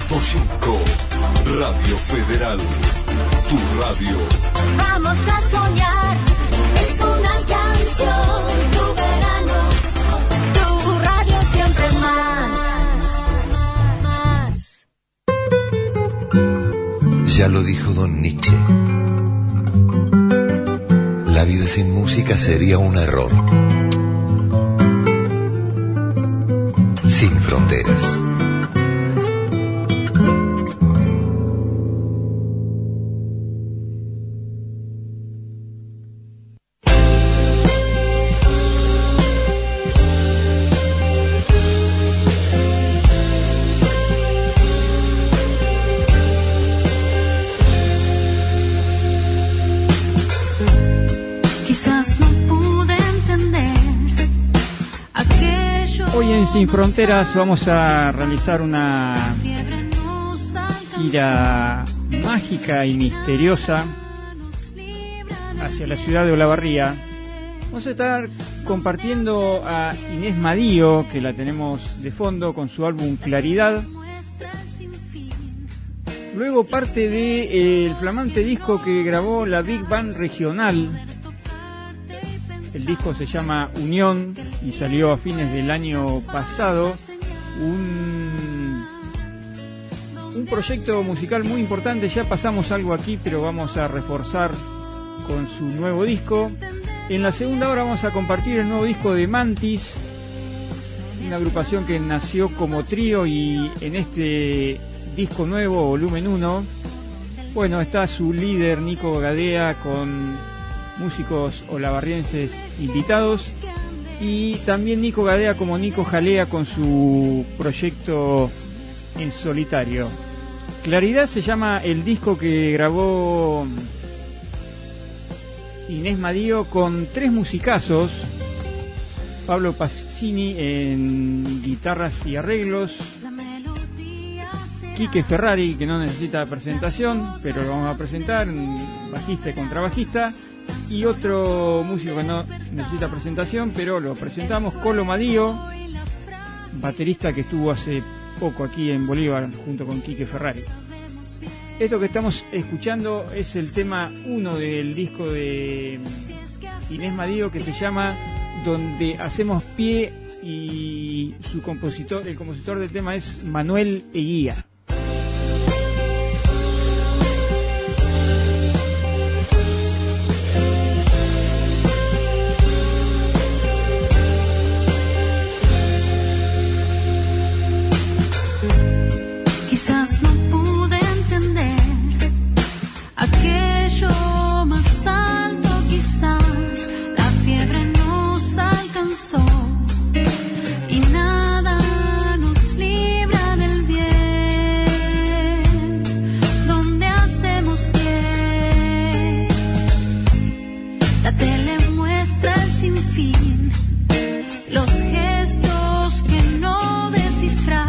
Radio Federal, tu radio. Vamos a soñar, es una canción, tu verano, tu radio siempre más. Ya lo dijo Don Nietzsche. La vida sin música sería un error. Sin fronteras. Sin Fronteras vamos a realizar una gira mágica y misteriosa hacia la ciudad de Olavarría. Vamos a estar compartiendo a Inés Madío, que la tenemos de fondo con su álbum Claridad. Luego parte del flamante disco que grabó la Big Band Regional. El disco se llama Unión y salió a fines del año pasado. Un proyecto musical muy importante. Ya pasamos algo aquí, pero vamos a reforzar con su nuevo disco. En la segunda hora vamos a compartir el nuevo disco de Mantis, una agrupación que nació como trío, y en este disco nuevo, volumen 1, bueno, está su líder Nico Gadea con músicos olavarrienses invitados, y también Nico Gadea como Nico Jalea con su proyecto en solitario. Claridad se llama el disco que grabó Inés Madío con 3 musicazos: Pablo Pacini en guitarras y arreglos, Quique Ferrari, que no necesita presentación, pero lo vamos a presentar, bajista y contrabajista, y otro músico que no necesita presentación, pero lo presentamos, Colo Madío, baterista que estuvo hace poco aquí en Bolívar junto con Quique Ferrari. Esto que estamos escuchando es el tema 1 del disco de Inés Madío, que se llama Donde Hacemos Pie, y el compositor del tema es Manuel Eguía. Quizás no pude entender aquello más alto, quizás la fiebre nos alcanzó y nada nos libra del bien, donde hacemos pie. La tele muestra el sinfín, los gestos que no descifras,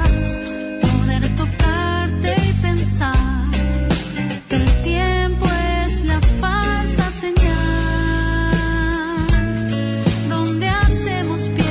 y pensar que el tiempo es la falsa señal, donde hacemos pie.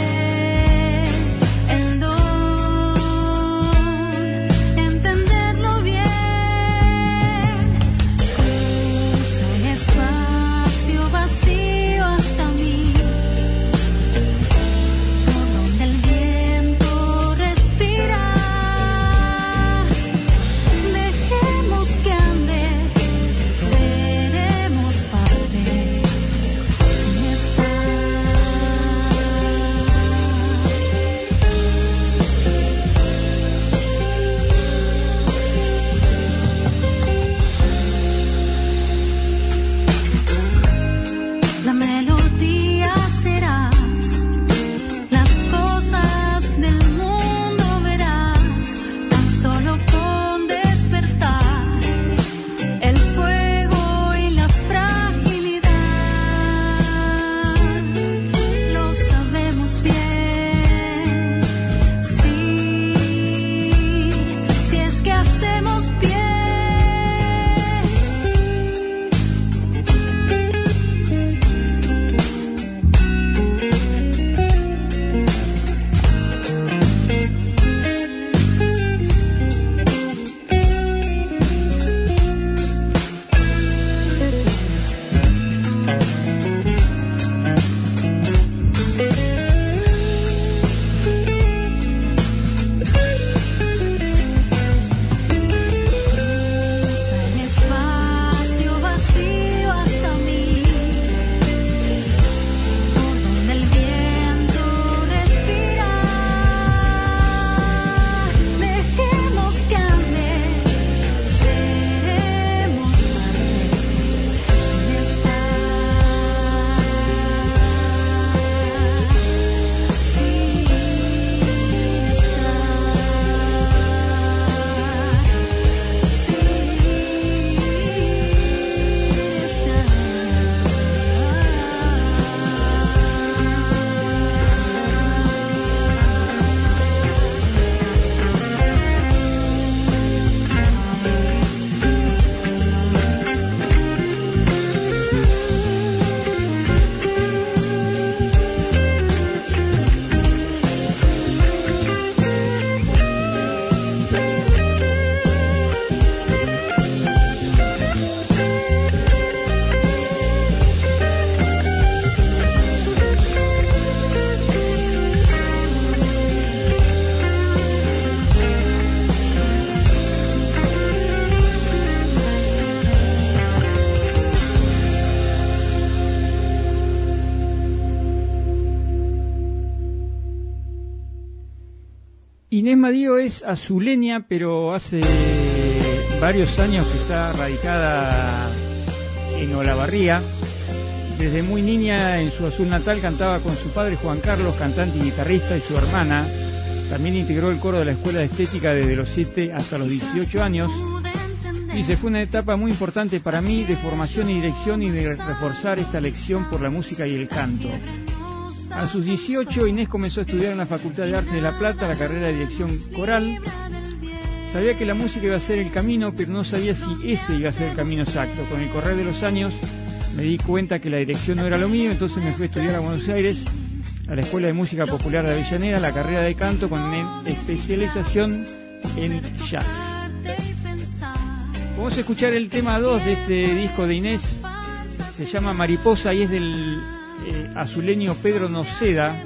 Inés Madío es azuleña, pero hace varios años que está radicada en Olavarría. Desde muy niña en su Azul natal cantaba con su padre Juan Carlos, cantante y guitarrista, y su hermana. También integró el coro de la Escuela de Estética desde los 7 hasta los 18 años. Dice, fue una etapa muy importante para mí de formación y dirección y de reforzar esta lección por la música y el canto. A sus 18, Inés comenzó a estudiar en la Facultad de Artes de La Plata la carrera de dirección coral. Sabía que la música iba a ser el camino, pero no sabía si ese iba a ser el camino exacto. Con el correr de los años me di cuenta que la dirección no era lo mío, entonces me fui a estudiar a Buenos Aires, a la Escuela de Música Popular de Avellaneda, la carrera de canto con especialización en jazz. Vamos a escuchar el tema 2 de este disco de Inés, se llama Mariposa y es del azuleño Pedro Noceda,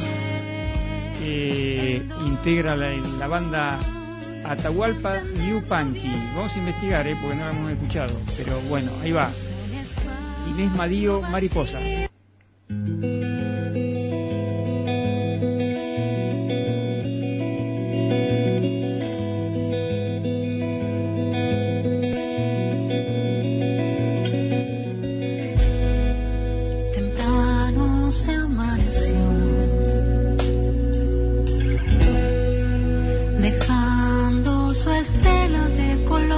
que integra la banda Atahualpa Yupanqui. Vamos a investigar, porque no la hemos escuchado, pero bueno, ahí va. Inés Madío, Mariposa.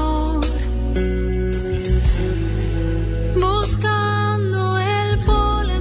Buscando el polen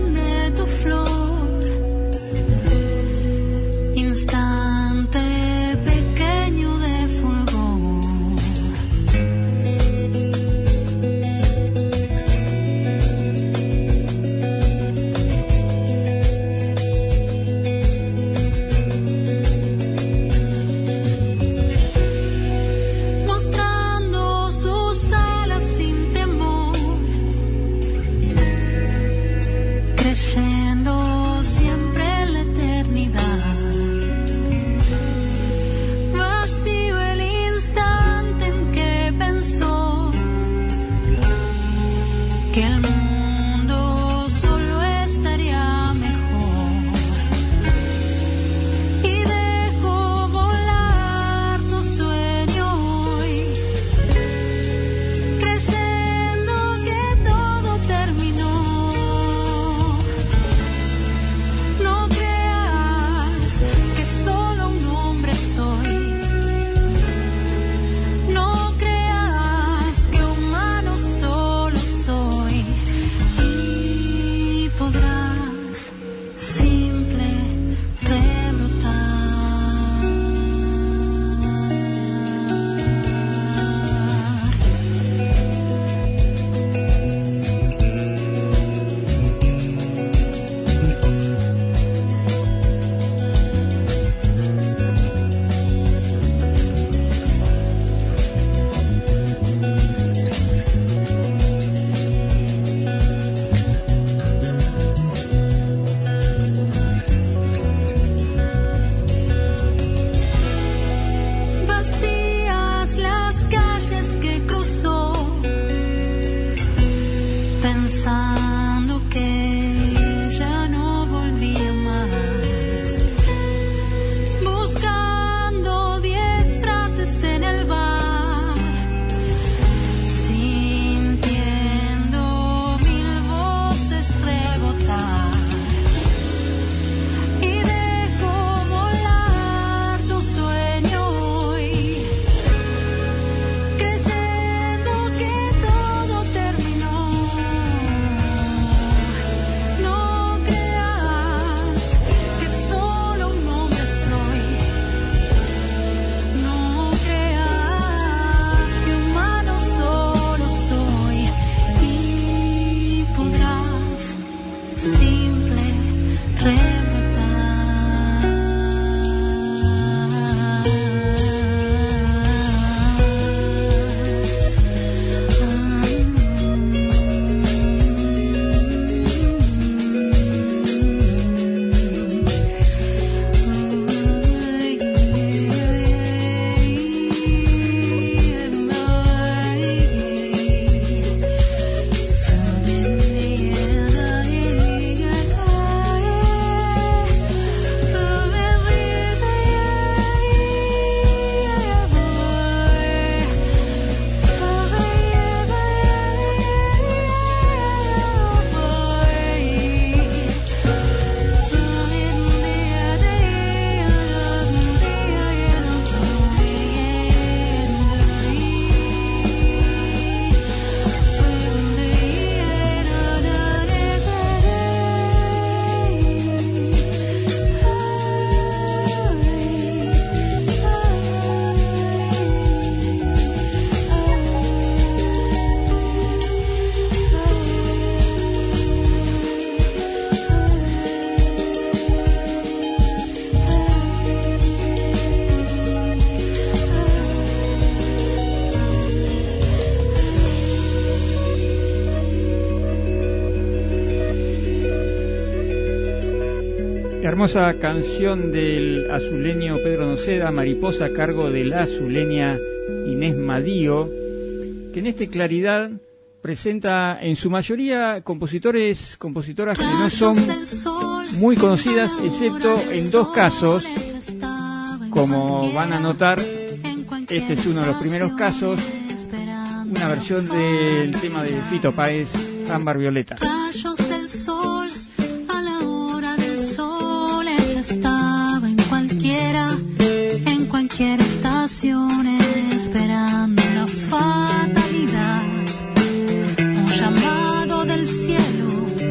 hermosa canción del azuleño Pedro Noceda, Mariposa, a cargo de la azuleña Inés Madío, que en este Claridad presenta en su mayoría compositoras que no son muy conocidas, excepto en dos casos. Como van a notar, este es uno de los primeros casos, una versión del tema de Fito Páez, Ámbar Violeta. Rayos del sol, a la hora del sol, ella estaba en cualquier estación, esperando la fatalidad, un llamado del cielo.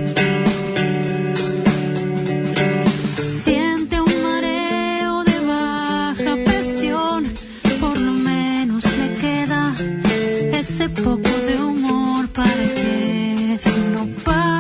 Siente un mareo de baja presión, por lo menos le queda ese poco de humor para que eso no pase.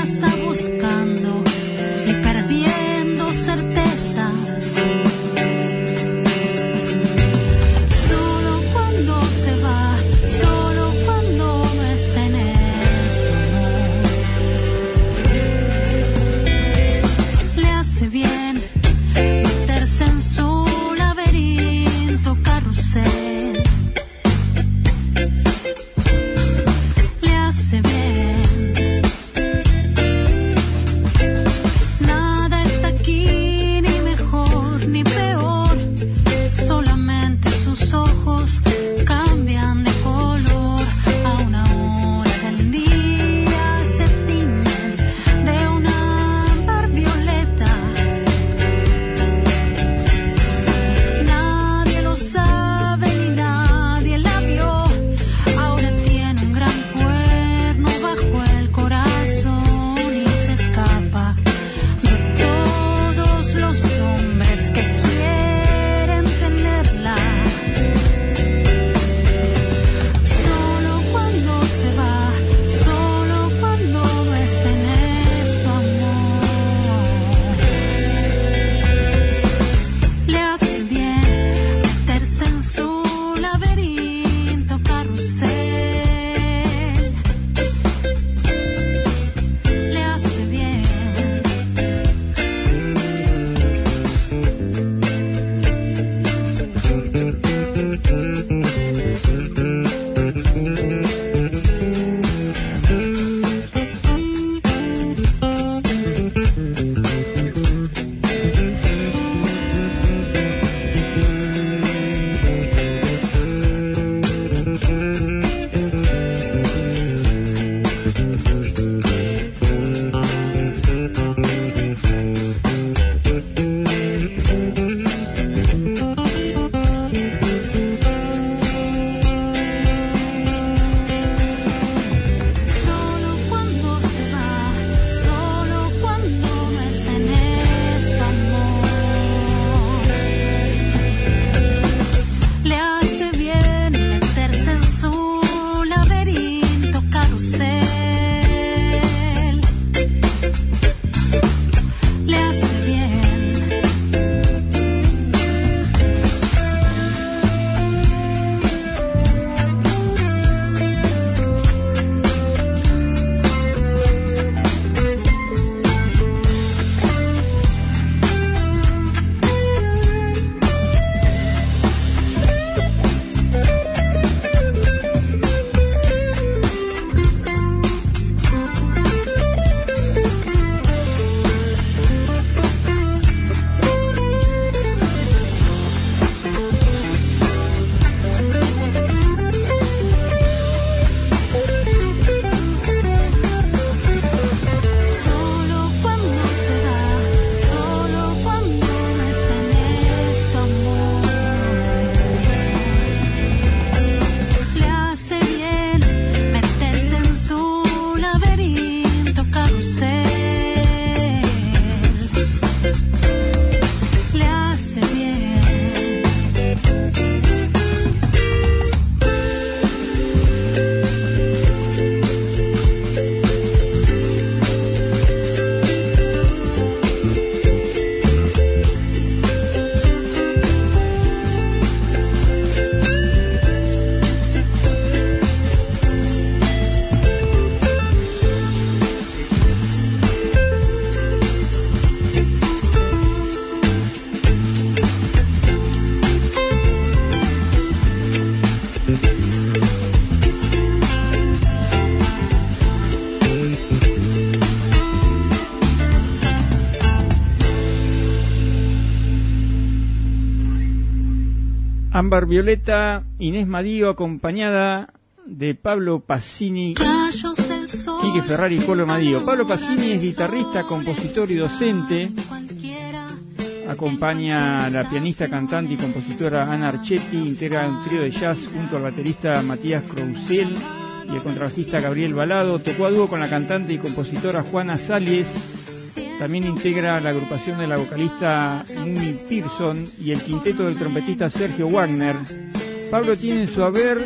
Ámbar Violeta, Inés Madío, acompañada de Pablo Pacini, Quique Ferrari y Colo Madío. Pablo Pacini es guitarrista, compositor y docente. Acompaña a la pianista, cantante y compositora Ana Archetti. Integra un trío de jazz junto al baterista Matías Crousel y el contrabajista Gabriel Balado. Tocó a dúo con la cantante y compositora Juana Salies. También integra la agrupación de la vocalista Mumi Pearson y el quinteto del trompetista Sergio Wagner. Pablo tiene en su haber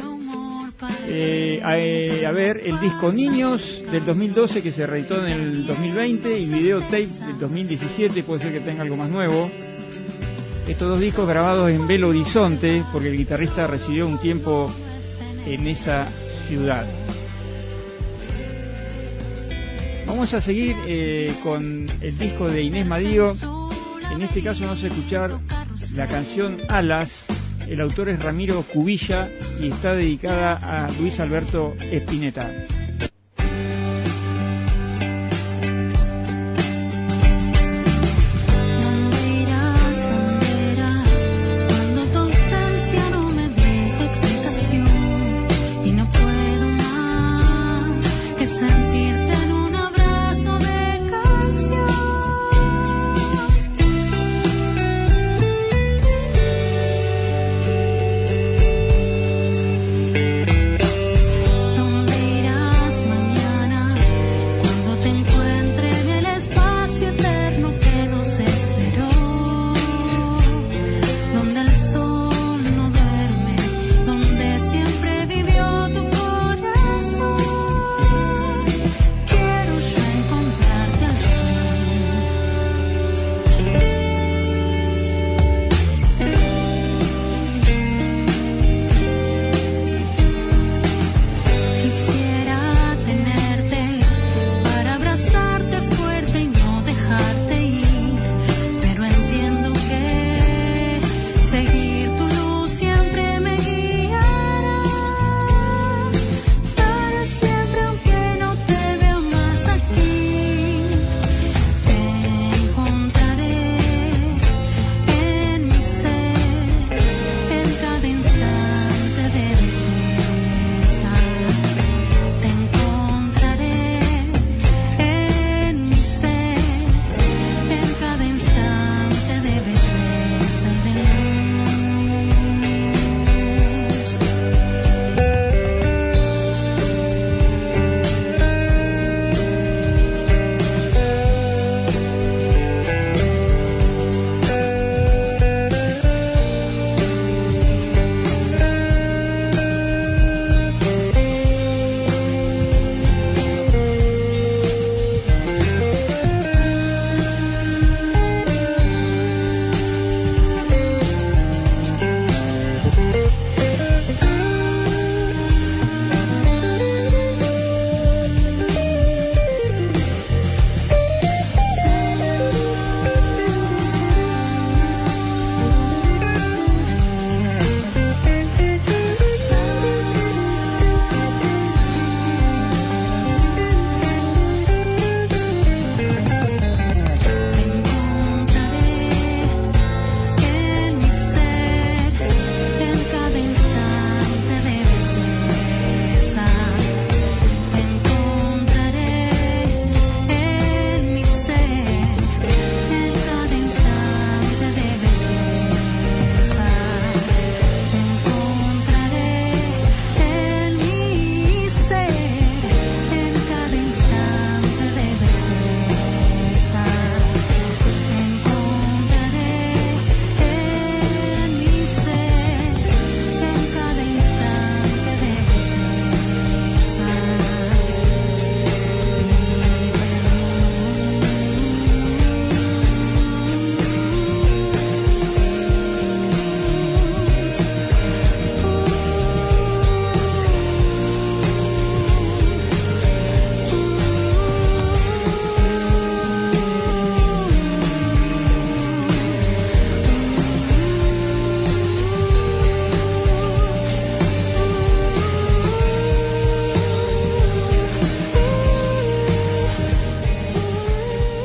el disco Niños del 2012, que se reeditó en el 2020, y Videotape del 2017, puede ser que tenga algo más nuevo. Estos dos discos grabados en Belo Horizonte, porque el guitarrista residió un tiempo en esa ciudad. Vamos a seguir con el disco de Inés Madío. En este caso vamos a escuchar la canción Alas. El autor es Ramiro Cubilla y está dedicada a Luis Alberto Spinetta.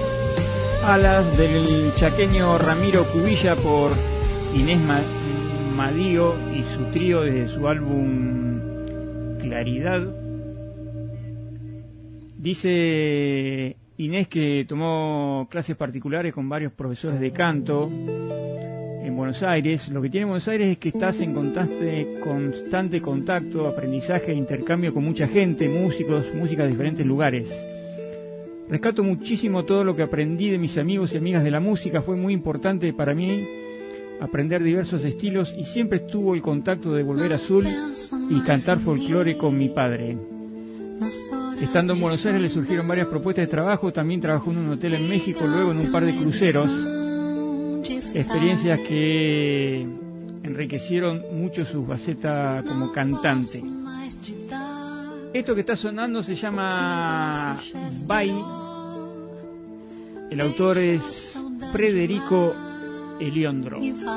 Alas del chaqueño Ramiro Cubilla por Inés Amadío y su trío desde su álbum Claridad. Dice Inés que tomó clases particulares con varios profesores de canto en Buenos Aires. Lo que tiene Buenos Aires es que estás en constante contacto, aprendizaje e intercambio con mucha gente, músicos, música de diferentes lugares. Rescato muchísimo todo lo que aprendí de mis amigos y amigas de la música. Fue muy importante para mí aprender diversos estilos y siempre estuvo el contacto de volver azul y cantar folclore con mi padre. Estando en Buenos Aires le surgieron varias propuestas de trabajo. También trabajó en un hotel en México, luego en un par de cruceros. Experiencias que enriquecieron mucho su faceta como cantante. Esto que está sonando se llama Bye. El autor es Federico Eliondro.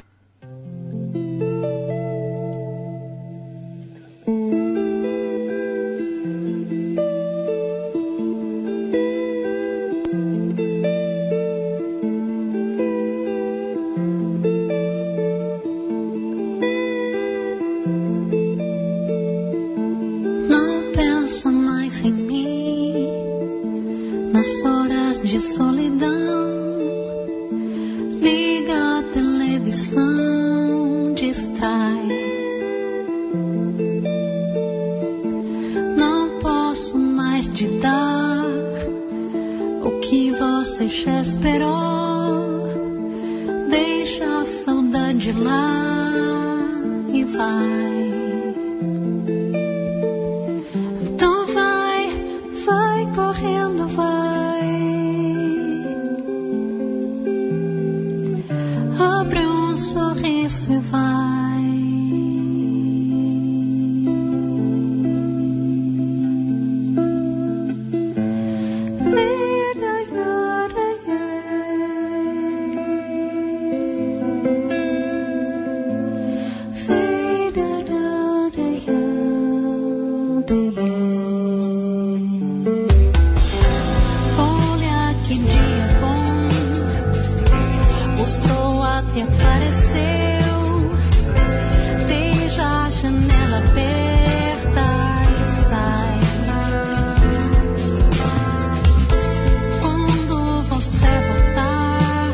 Nas horas de solidão, liga a televisão, distrai. Não posso mais te dar o que você já esperou. Deixa a saudade lá e vai. Então vai, vai correndo, vai. Sorriso e vai. Olha que dia bom, o sol até apareceu. Deixa a janela aberta e sai. Quando você voltar,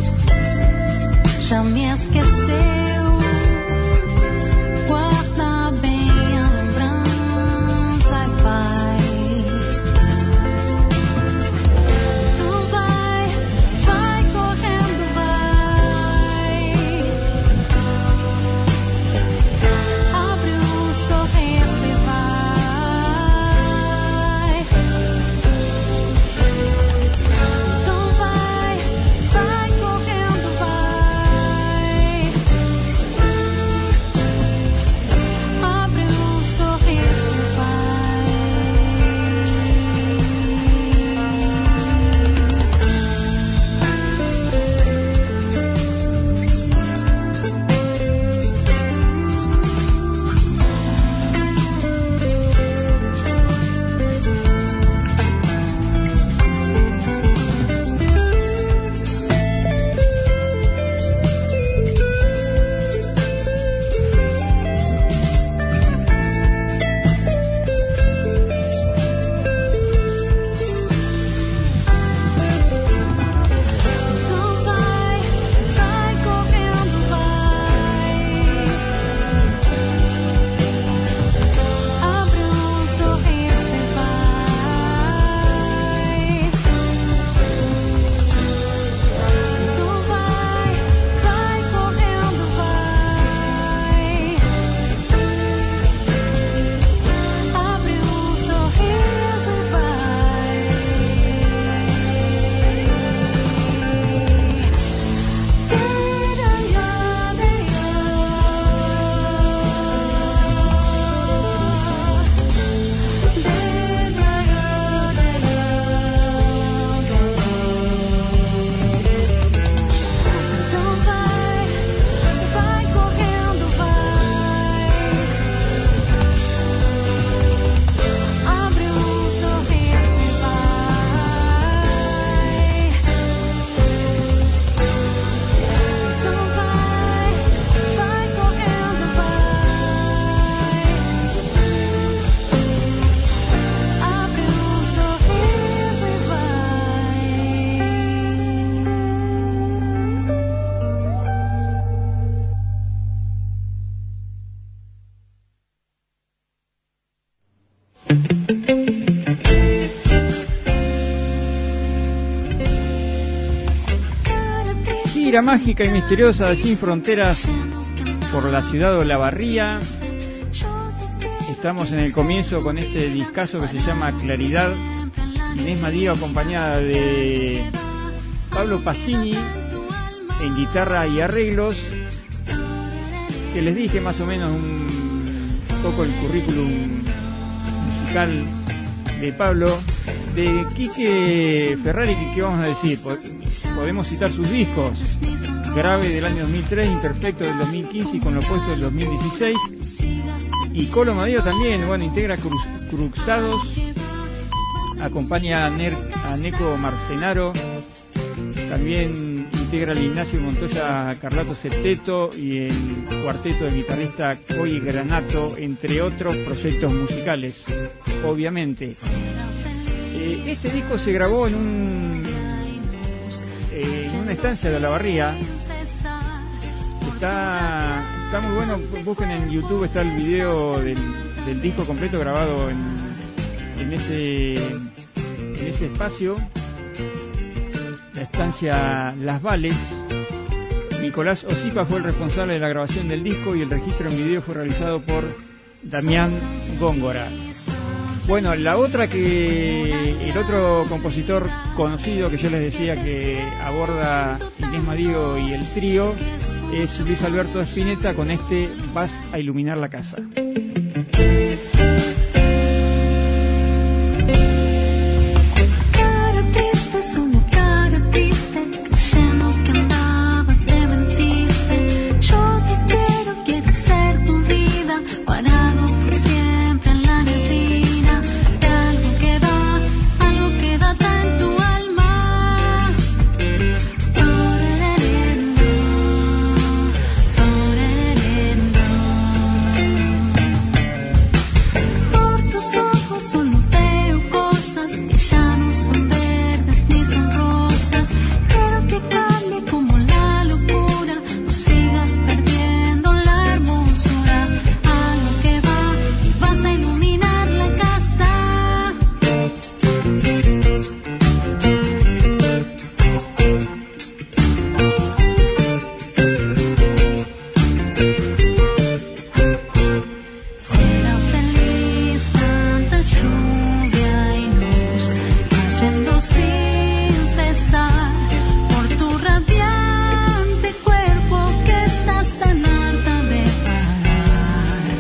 já me esqueceu. Guarda bem a lembrança e vai. Então vai, vai correndo, vai. Abre um sorriso e vai. Então vai, vai correndo, vai. gira mágica y misteriosa de Sin Fronteras por la ciudad de Olavarría. Estamos en el comienzo con este discazo que se llama Claridad. Inés Madío acompañada de Pablo Pacini en guitarra y arreglos, que les dije más o menos un poco el currículum musical de Pablo. De Quique Ferrari, ¿qué vamos a decir? Podemos citar sus discos: Grave del año 2003, Imperfecto del 2015 y Con lo opuesto del 2016. Y Colo Madío también, bueno, integra Cruzados, acompaña a Neco Marcenaro, también integra el Ignacio Montoya Carlato Septeto y el cuarteto del guitarrista Coy Granato, entre otros proyectos musicales, obviamente. Este disco se grabó en una estancia de Olavarría. Está muy bueno, busquen en YouTube, está el video del disco completo grabado en ese espacio, la estancia Las Vales. Nicolás Osipa fue el responsable de la grabación del disco y el registro en video fue realizado por Damián Góngora. Bueno, la otra el otro compositor conocido que yo les decía que aborda Inés Madío y el trío es Luis Alberto Spinetta con este Vas a iluminar la casa. Cara triste, solo cara triste, creyendo que andaba, te mentiste. Yo te quiero ser tu vida, parado por siempre en la neblina de algo que da en tu alma. Por tus ojos solo veo cosas que ya no son verdes ni son rosas. Quiero que cambie como la locura, no sigas perdiendo la hermosura. Algo que va y vas a iluminar la casa. Será feliz tanta lluvia y luz cayendo sin cesar por tu radiante cuerpo que estás tan harta de parar.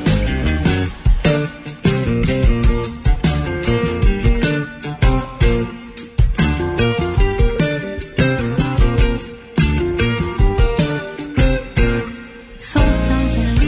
Sos tan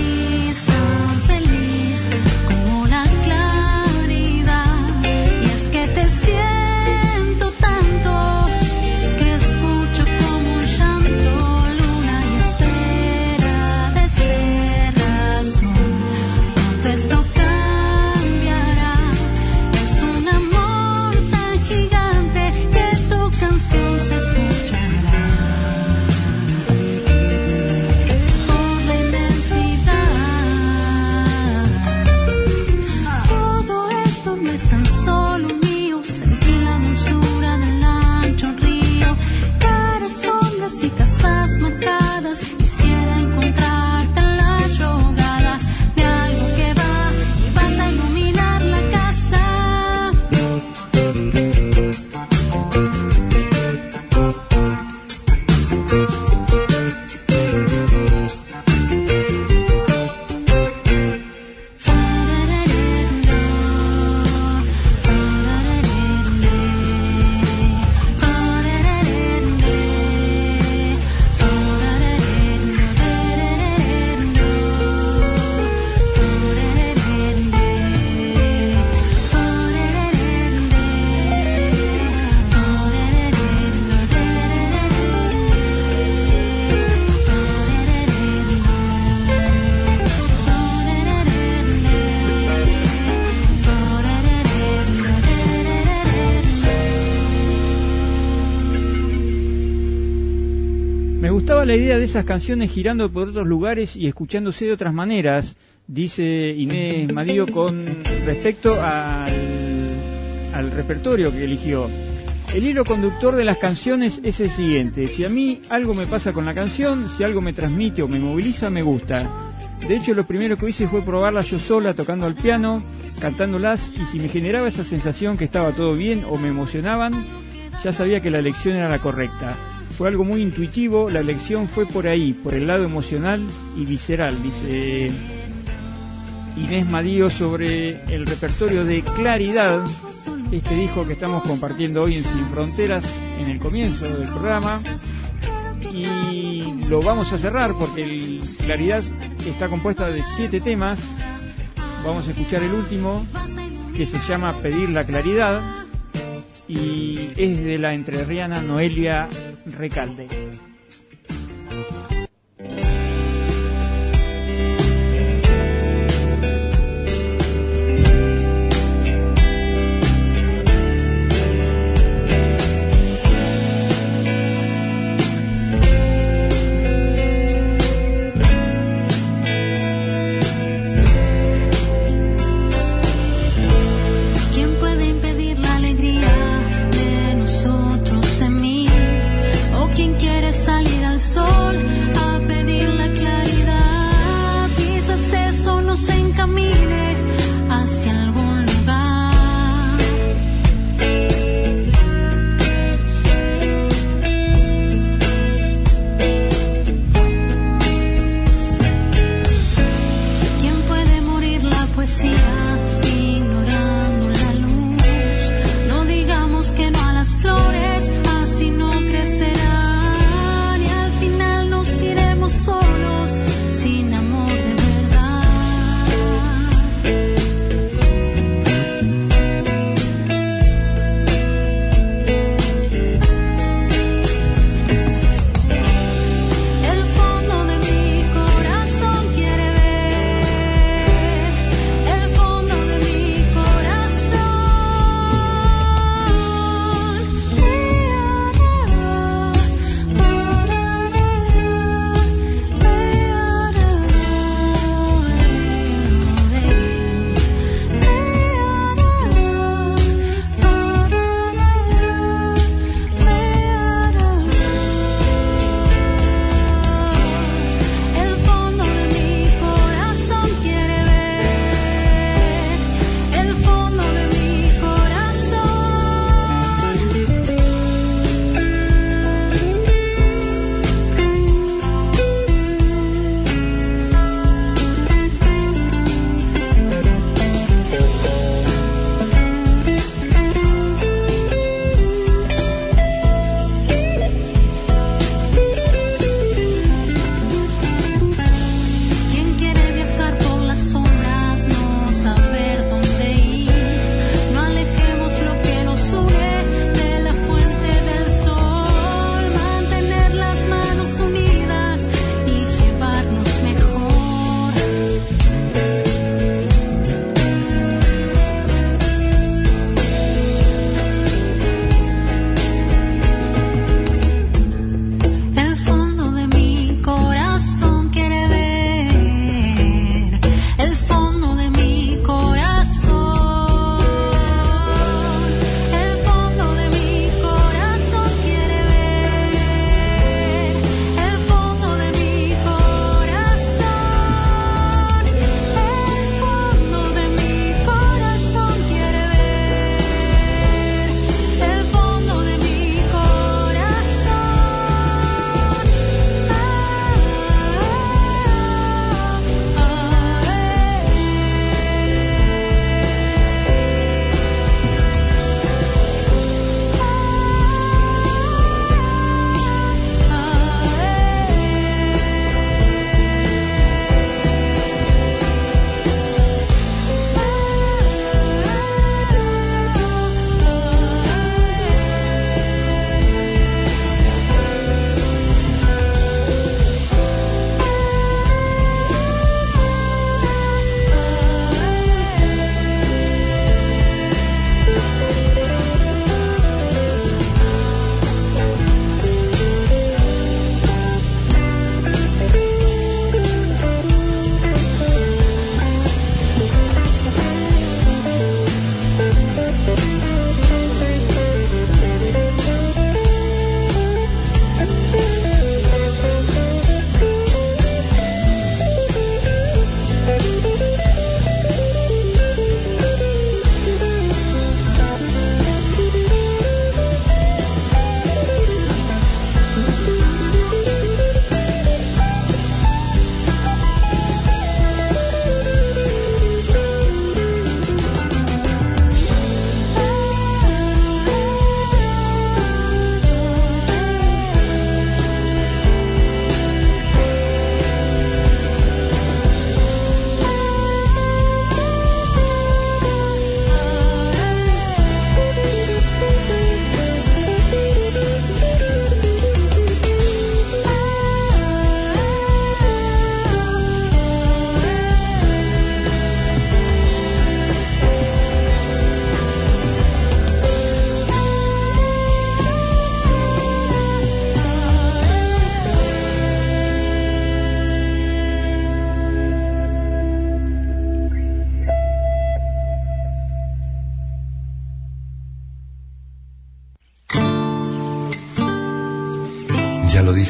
feliz como la claridad. Y es que te siento tanto que escucho como un llanto, luna y espera de ser razón. Pronto esto cambiará. Es un amor tan gigante que tu canción se escuchará. Por la inmensidad, todo esto no es tan solo mío. Sentí la dulzura del ancho río, caras, sombras y casas marcadas. Quisiera encontrarte en la jugada de algo que va y vas a iluminar la casa. Me gustaba la idea de esas canciones girando por otros lugares y escuchándose de otras maneras, dice Inés Madío con respecto al repertorio que eligió. El hilo conductor de las canciones es el siguiente: si a mí algo me pasa con la canción, si algo me transmite o me moviliza, me gusta. De hecho, lo primero que hice fue probarlas yo sola, tocando al piano, cantándolas, y si me generaba esa sensación que estaba todo bien o me emocionaban, ya sabía que la elección era la correcta. Fue algo muy intuitivo, la elección fue por ahí, por el lado emocional y visceral, dice Inés Madío sobre el repertorio de Claridad, este disco que estamos compartiendo hoy en Sin Fronteras en el comienzo del programa. Y lo vamos a cerrar porque Claridad está compuesta de 7 temas. Vamos a escuchar el último, que se llama Pedir la Claridad, y es de la entrerriana Noelia Recalde.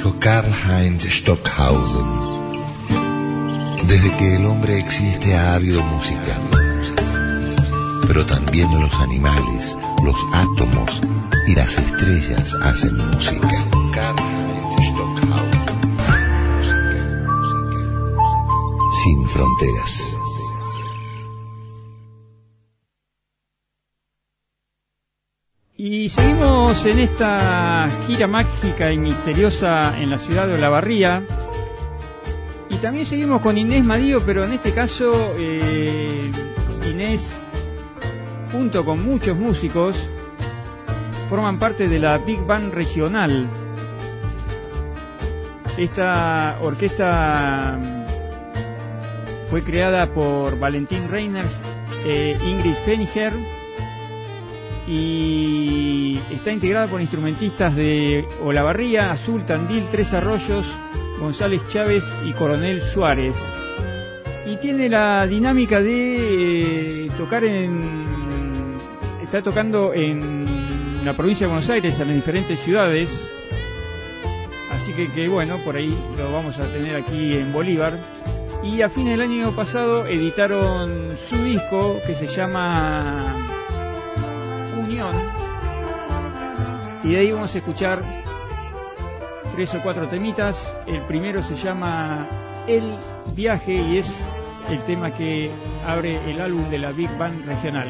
dijo Karl-Heinz Stockhausen: desde que el hombre existe ha habido música, pero también los animales, los átomos y las estrellas hacen música. Karl-Heinz Stockhausen. Sin fronteras. Y seguimos en esta gira mágica y misteriosa en la ciudad de Olavarría. Y también seguimos con Inés Madío, pero en este caso Inés, junto con muchos músicos, forman parte de la Big Band regional. Esta orquesta fue creada por Valentín Reiners e Ingrid Feniger y está integrada por instrumentistas de Olavarría, Azul, Tandil, Tres Arroyos, González Chávez y Coronel Suárez. Y tiene la dinámica de tocar está tocando en la provincia de Buenos Aires, en las diferentes ciudades. Así que bueno, por ahí lo vamos a tener aquí en Bolívar. Y a fines del año pasado editaron su disco que se llama Unión. Y de ahí vamos a escuchar 3 o 4 temitas. El primero se llama El Viaje y es el tema que abre el álbum de la Big Band regional.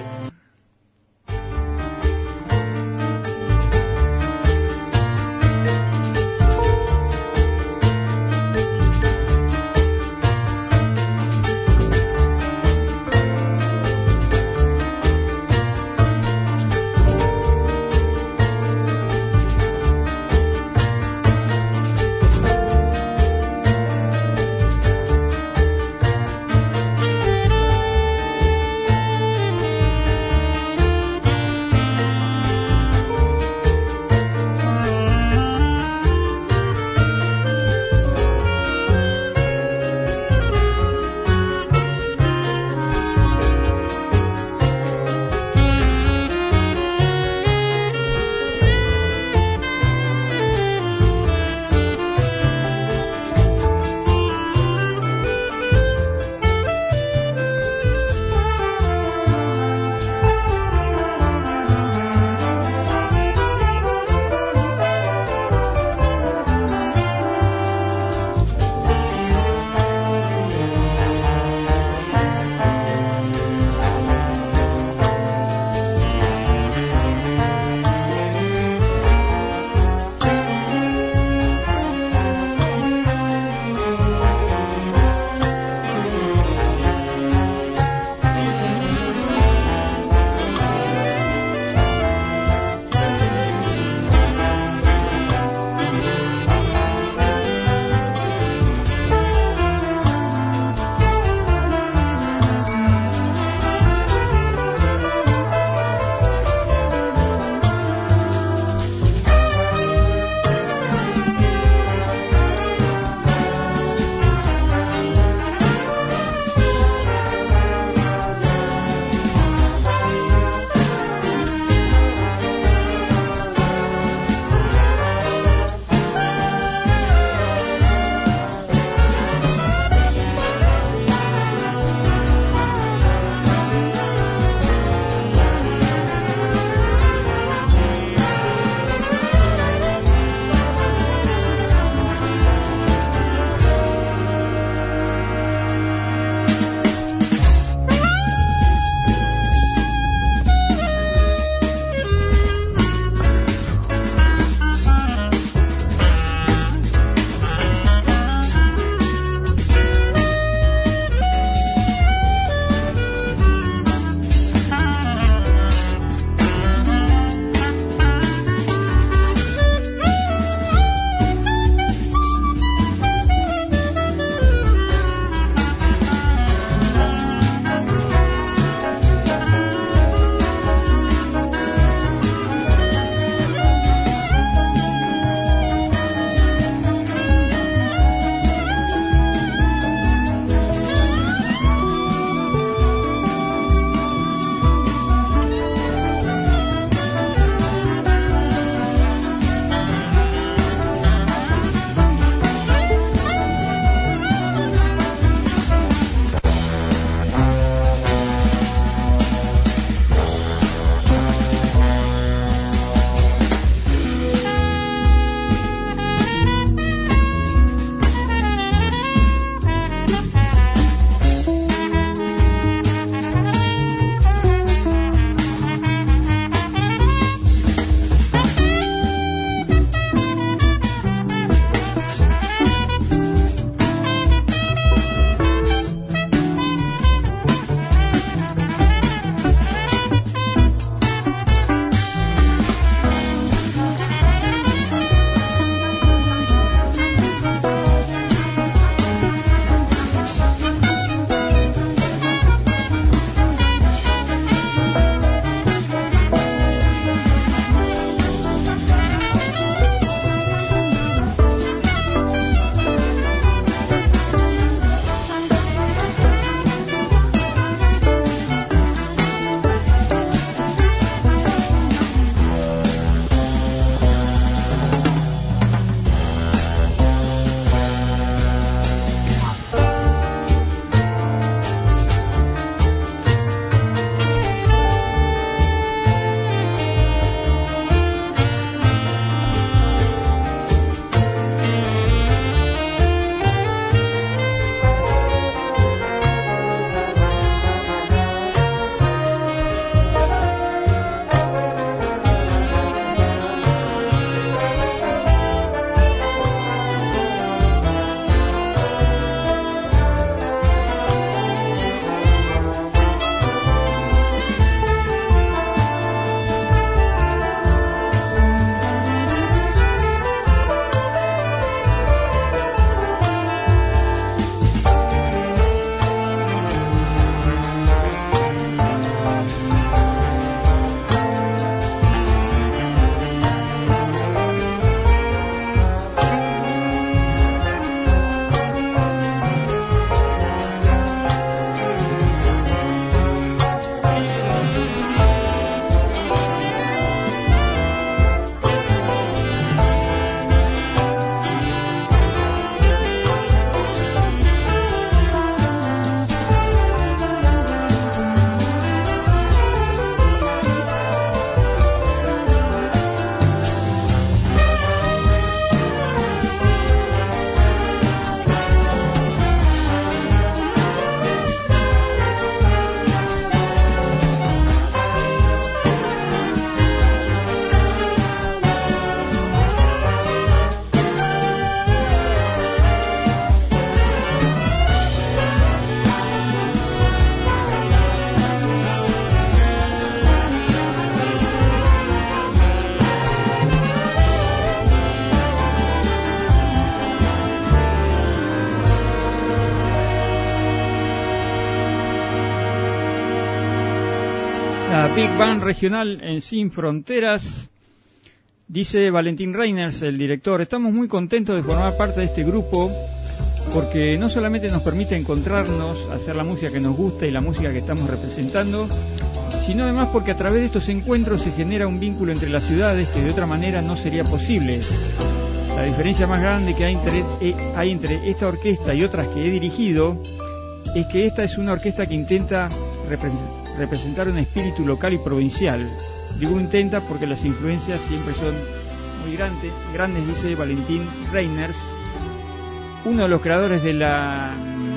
Big Band regional en Sin Fronteras. Dice Valentín Reiners, el director: estamos muy contentos de formar parte de este grupo porque no solamente nos permite encontrarnos, hacer la música que nos gusta y la música que estamos representando, sino además porque a través de estos encuentros se genera un vínculo entre las ciudades que de otra manera no sería posible. La diferencia más grande que hay entre esta orquesta y otras que he dirigido es que esta es una orquesta que intenta representar un espíritu local y provincial. Digo intenta porque las influencias siempre son muy grandes, dice Valentín Reiners, uno de los creadores de la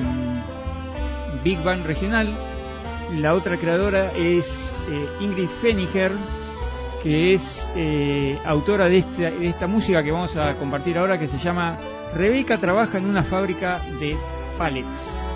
Big Band regional. La otra creadora es Ingrid Feniger, que es autora de esta música que vamos a compartir ahora, que se llama Rebeca trabaja en una fábrica de pallets.